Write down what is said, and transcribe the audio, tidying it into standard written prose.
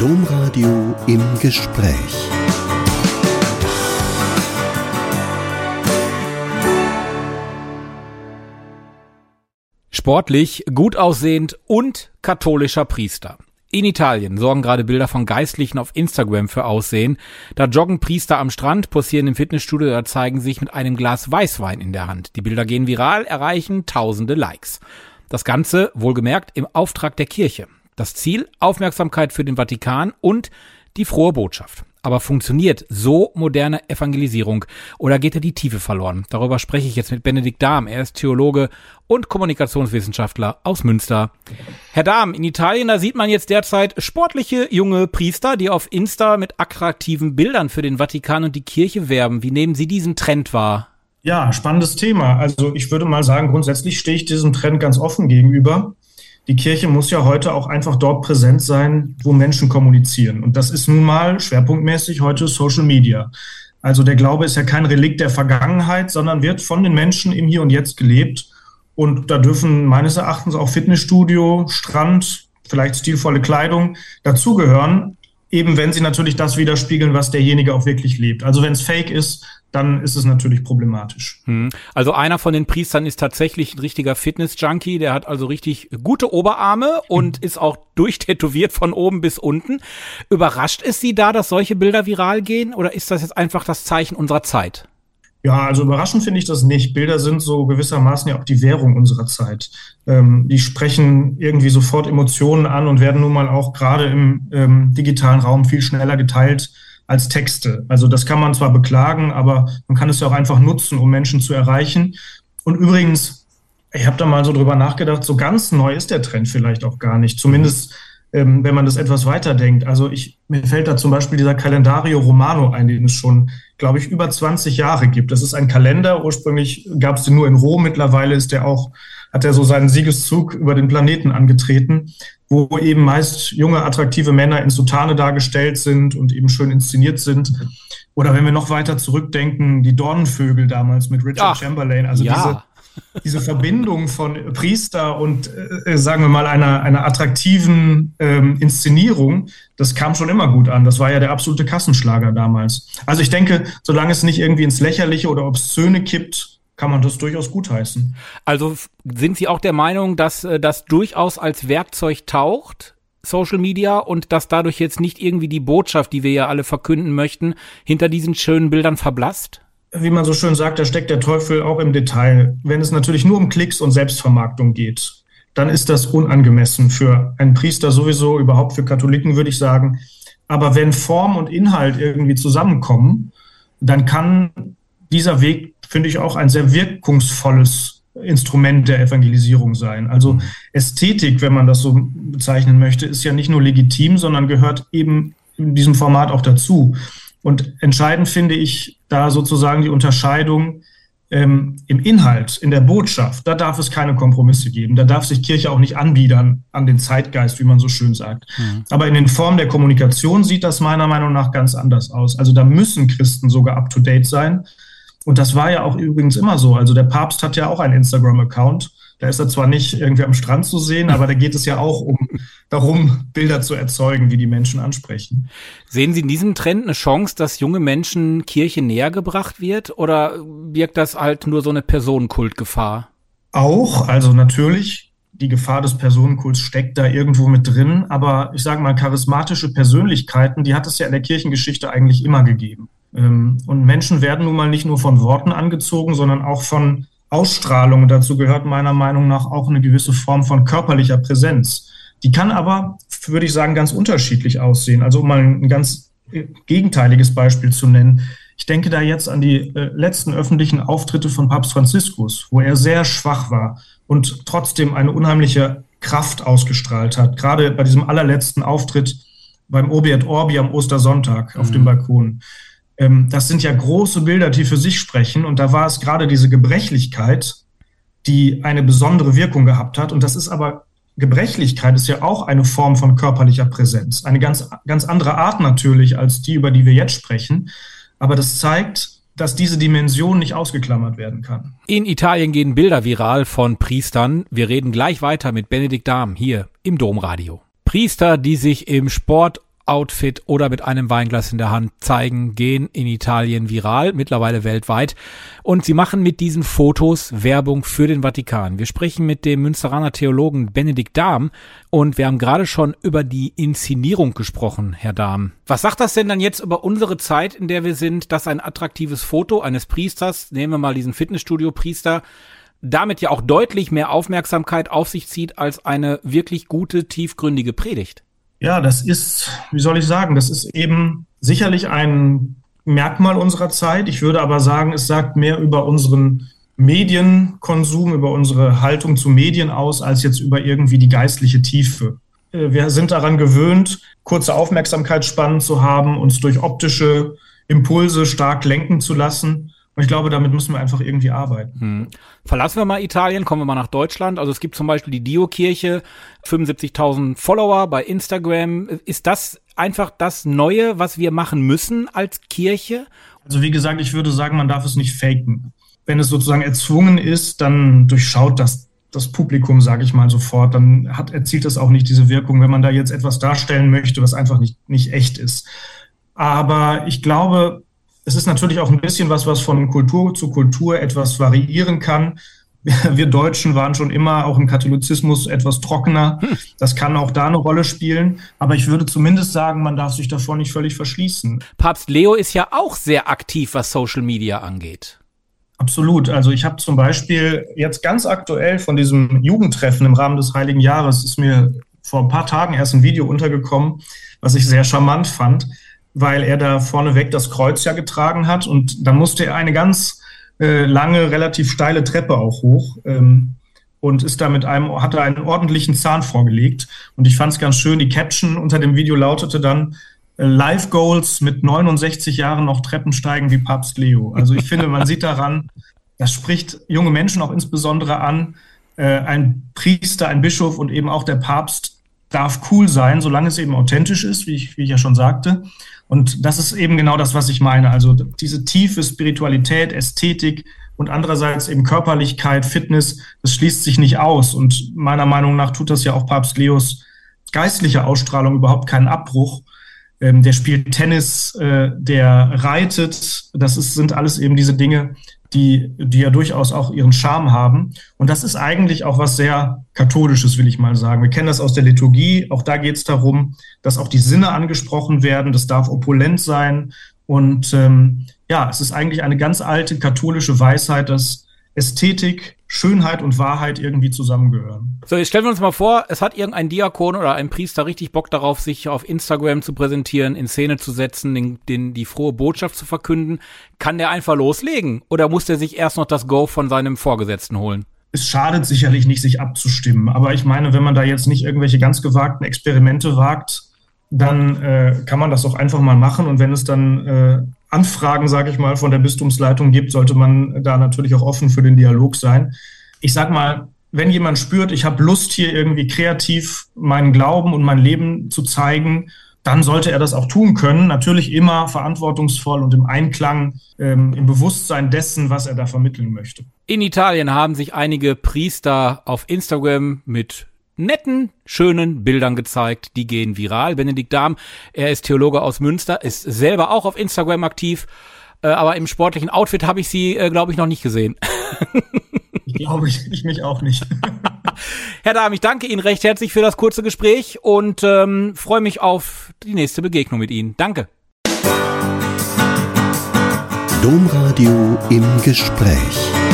Domradio im Gespräch. Sportlich, gut aussehend und katholischer Priester. In Italien sorgen gerade Bilder von Geistlichen auf Instagram für Aussehen. Da joggen Priester am Strand, posieren im Fitnessstudio oder zeigen sich mit einem Glas Weißwein in der Hand. Die Bilder gehen viral, erreichen tausende Likes. Das Ganze, wohlgemerkt, im Auftrag der Kirche. Das Ziel, Aufmerksamkeit für den Vatikan und die frohe Botschaft. Aber funktioniert so moderne Evangelisierung oder geht da die Tiefe verloren? Darüber spreche ich jetzt mit Benedikt Dahm. Er ist Theologe und Kommunikationswissenschaftler aus Münster. Herr Dahm, in Italien, da sieht man jetzt derzeit sportliche junge Priester, die auf Insta mit attraktiven Bildern für den Vatikan und die Kirche werben. Wie nehmen Sie diesen Trend wahr? Ja, spannendes Thema. Also ich würde mal sagen, grundsätzlich stehe ich diesem Trend ganz offen gegenüber. Die Kirche muss ja heute auch einfach dort präsent sein, wo Menschen kommunizieren. Und das ist nun mal schwerpunktmäßig heute Social Media. Also der Glaube ist ja kein Relikt der Vergangenheit, sondern wird von den Menschen im Hier und Jetzt gelebt. Und da dürfen meines Erachtens auch Fitnessstudio, Strand, vielleicht stilvolle Kleidung dazugehören, eben wenn sie natürlich das widerspiegeln, was derjenige auch wirklich lebt. Also wenn es fake ist, dann ist es natürlich problematisch. Also einer von den Priestern ist tatsächlich ein richtiger Fitness-Junkie, der hat also richtig gute Oberarme und ist auch durchtätowiert von oben bis unten. Überrascht es Sie da, dass solche Bilder viral gehen oder ist das jetzt einfach das Zeichen unserer Zeit? Ja, also überraschend finde ich das nicht. Bilder sind so gewissermaßen ja auch die Währung unserer Zeit. Die sprechen irgendwie sofort Emotionen an und werden nun mal auch gerade im digitalen Raum viel schneller geteilt als Texte. Also das kann man zwar beklagen, aber man kann es ja auch einfach nutzen, um Menschen zu erreichen. Und übrigens, ich habe da mal so drüber nachgedacht, so ganz neu ist der Trend vielleicht auch gar nicht. Zumindest, wenn man das etwas weiterdenkt. Also mir fällt da zum Beispiel dieser Calendario Romano ein, den es schon, glaube ich, über 20 Jahre gibt. Das ist ein Kalender. Ursprünglich gab es den nur in Rom. Mittlerweile hat er so seinen Siegeszug über den Planeten angetreten, wo eben meist junge, attraktive Männer in Soutane dargestellt sind und eben schön inszeniert sind. Oder wenn wir noch weiter zurückdenken, die Dornenvögel damals mit Richard Chamberlain. Also ja. Diese Verbindung von Priester und, sagen wir mal, einer attraktiven Inszenierung, das kam schon immer gut an. Das war ja der absolute Kassenschlager damals. Also ich denke, solange es nicht irgendwie ins Lächerliche oder Obszöne kippt, kann man das durchaus gutheißen. Also sind Sie auch der Meinung, dass das durchaus als Werkzeug taucht, Social Media, und dass dadurch jetzt nicht irgendwie die Botschaft, die wir ja alle verkünden möchten, hinter diesen schönen Bildern verblasst? Wie man so schön sagt, da steckt der Teufel auch im Detail. Wenn es natürlich nur um Klicks und Selbstvermarktung geht, dann ist das unangemessen für einen Priester sowieso, überhaupt für Katholiken, würde ich sagen. Aber wenn Form und Inhalt irgendwie zusammenkommen, dann kann dieser Weg, finde ich, auch ein sehr wirkungsvolles Instrument der Evangelisierung sein. Also Ästhetik, wenn man das so bezeichnen möchte, ist ja nicht nur legitim, sondern gehört eben in diesem Format auch dazu. Und entscheidend finde ich da sozusagen die Unterscheidung im Inhalt, in der Botschaft. Da darf es keine Kompromisse geben. Da darf sich Kirche auch nicht anbiedern an den Zeitgeist, wie man so schön sagt. Aber in den Formen der Kommunikation sieht das meiner Meinung nach ganz anders aus. Also da müssen Christen sogar up-to-date sein. Und das war ja auch übrigens immer so. Also der Papst hat ja auch einen Instagram-Account. Da ist er zwar nicht irgendwie am Strand zu sehen, aber da geht es ja auch darum, Bilder zu erzeugen, die die Menschen ansprechen. Sehen Sie in diesem Trend eine Chance, dass junge Menschen Kirche näher gebracht wird? Oder birgt das halt nur so eine Personenkultgefahr? Auch, also natürlich, die Gefahr des Personenkults steckt da irgendwo mit drin. Aber ich sage mal, charismatische Persönlichkeiten, die hat es ja in der Kirchengeschichte eigentlich immer gegeben. Und Menschen werden nun mal nicht nur von Worten angezogen, sondern auch von Ausstrahlung. Und dazu gehört meiner Meinung nach auch eine gewisse Form von körperlicher Präsenz. Die kann aber, würde ich sagen, ganz unterschiedlich aussehen. Also um mal ein ganz gegenteiliges Beispiel zu nennen. Ich denke da jetzt an die letzten öffentlichen Auftritte von Papst Franziskus, wo er sehr schwach war und trotzdem eine unheimliche Kraft ausgestrahlt hat. Gerade bei diesem allerletzten Auftritt beim Urbi et Orbi am Ostersonntag auf dem Balkon. Das sind ja große Bilder, die für sich sprechen. Und da war es gerade diese Gebrechlichkeit, die eine besondere Wirkung gehabt hat. Und das ist aber, Gebrechlichkeit ist ja auch eine Form von körperlicher Präsenz. Eine ganz, ganz andere Art natürlich als die, über die wir jetzt sprechen. Aber das zeigt, dass diese Dimension nicht ausgeklammert werden kann. In Italien gehen Bilder viral von Priestern. Wir reden gleich weiter mit Benedikt Dahm hier im Domradio. Priester, die sich im Sport Outfit oder mit einem Weinglas in der Hand zeigen, gehen in Italien viral, mittlerweile weltweit. Und sie machen mit diesen Fotos Werbung für den Vatikan. Wir sprechen mit dem Münsteraner Theologen Benedikt Dahm und wir haben gerade schon über die Inszenierung gesprochen, Herr Dahm. Was sagt das denn dann jetzt über unsere Zeit, in der wir sind, dass ein attraktives Foto eines Priesters, nehmen wir mal diesen Fitnessstudio-Priester, damit ja auch deutlich mehr Aufmerksamkeit auf sich zieht als eine wirklich gute, tiefgründige Predigt? Ja, das ist, wie soll ich sagen, das ist eben sicherlich ein Merkmal unserer Zeit. Ich würde aber sagen, es sagt mehr über unseren Medienkonsum, über unsere Haltung zu Medien aus, als jetzt über irgendwie die geistliche Tiefe. Wir sind daran gewöhnt, kurze Aufmerksamkeitsspannen zu haben, uns durch optische Impulse stark lenken zu lassen. Und ich glaube, damit müssen wir einfach irgendwie arbeiten. Verlassen wir mal Italien, kommen wir mal nach Deutschland. Also es gibt zum Beispiel die Dio-Kirche, 75.000 Follower bei Instagram. Ist das einfach das Neue, was wir machen müssen als Kirche? Also wie gesagt, ich würde sagen, man darf es nicht faken. Wenn es sozusagen erzwungen ist, dann durchschaut das Publikum, sage ich mal sofort. Dann erzielt es auch nicht diese Wirkung, wenn man da jetzt etwas darstellen möchte, was einfach nicht echt ist. Aber ich glaube, es ist natürlich auch ein bisschen was von Kultur zu Kultur etwas variieren kann. Wir Deutschen waren schon immer auch im Katholizismus etwas trockener. Das kann auch da eine Rolle spielen. Aber ich würde zumindest sagen, man darf sich davor nicht völlig verschließen. Papst Leo ist ja auch sehr aktiv, was Social Media angeht. Absolut. Also ich habe zum Beispiel jetzt ganz aktuell von diesem Jugendtreffen im Rahmen des Heiligen Jahres ist mir vor ein paar Tagen erst ein Video untergekommen, was ich sehr charmant fand, weil er da vorneweg das Kreuz ja getragen hat und dann musste er eine ganz lange, relativ steile Treppe auch hoch und ist da hatte einen ordentlichen Zahn vorgelegt und ich fand es ganz schön, die Caption unter dem Video lautete dann Life Goals mit 69 Jahren noch Treppen steigen wie Papst Leo. Also ich finde, man sieht daran, das spricht junge Menschen auch insbesondere an, ein Priester, ein Bischof und eben auch der Papst darf cool sein, solange es eben authentisch ist, wie ich ja schon sagte. Und das ist eben genau das, was ich meine. Also diese tiefe Spiritualität, Ästhetik und andererseits eben Körperlichkeit, Fitness, das schließt sich nicht aus. Und meiner Meinung nach tut das ja auch Papst Leos geistliche Ausstrahlung überhaupt keinen Abbruch. Der spielt Tennis, der reitet. Sind alles eben diese Dinge, die ja durchaus auch ihren Charme haben. Und das ist eigentlich auch was sehr Katholisches, will ich mal sagen. Wir kennen das aus der Liturgie. Auch da geht es darum, dass auch die Sinne angesprochen werden. Das darf opulent sein. Und es ist eigentlich eine ganz alte katholische Weisheit, dass Ästhetik, Schönheit und Wahrheit irgendwie zusammengehören. So, jetzt stellen wir uns mal vor, es hat irgendein Diakon oder ein Priester richtig Bock darauf, sich auf Instagram zu präsentieren, in Szene zu setzen, die frohe Botschaft zu verkünden. Kann der einfach loslegen oder muss der sich erst noch das Go von seinem Vorgesetzten holen? Es schadet sicherlich nicht, sich abzustimmen. Aber ich meine, wenn man da jetzt nicht irgendwelche ganz gewagten Experimente wagt, dann kann man das auch einfach mal machen. Und wenn es dann Anfragen, sage ich mal, von der Bistumsleitung gibt, sollte man da natürlich auch offen für den Dialog sein. Ich sag mal, wenn jemand spürt, ich habe Lust, hier irgendwie kreativ meinen Glauben und mein Leben zu zeigen, dann sollte er das auch tun können. Natürlich immer verantwortungsvoll und im Einklang, im Bewusstsein dessen, was er da vermitteln möchte. In Italien haben sich einige Priester auf Instagram mit netten, schönen Bildern gezeigt, die gehen viral. Benedikt Dahm, er ist Theologe aus Münster, ist selber auch auf Instagram aktiv, aber im sportlichen Outfit habe ich sie, glaube ich, noch nicht gesehen. Ich mich auch nicht. Herr Dahm, ich danke Ihnen recht herzlich für das kurze Gespräch und freue mich auf die nächste Begegnung mit Ihnen. Danke. Domradio im Gespräch.